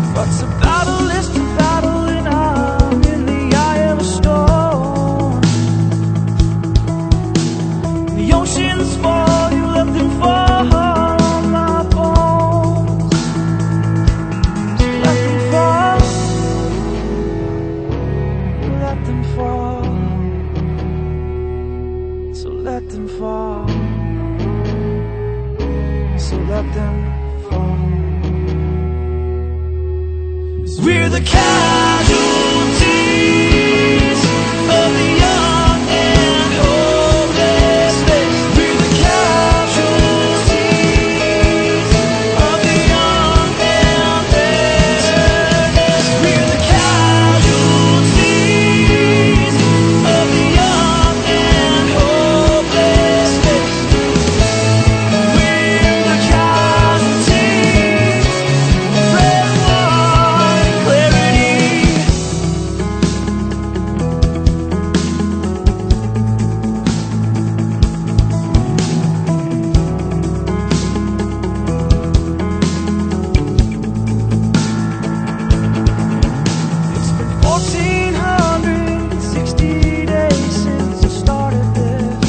What's a battle is to battle, and I'm in the eye of a storm. The oceans fall, you let them fall on my bones. So let them fall, let them fall. So let them fall, so let them fall. 'Cause we're the casualties of the young and hopeless. We're the casualties of the young and hopeless. We're the casualties of the young and hopeless. We're the casualties of red, white clarity. It's been 1460 days since I started this.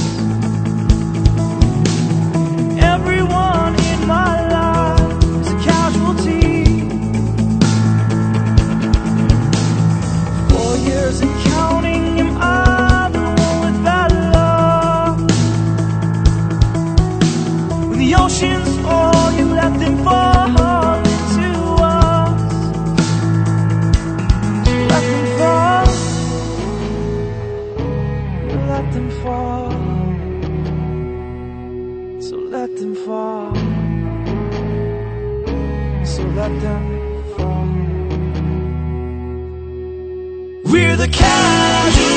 Everyone in my life is a casualty. 4 years and counting, am I the one with bad luck? When the oceans fall, you let them fall into us. So let them fall, you let them fall. So let them fall, so let them fall. We're the casualties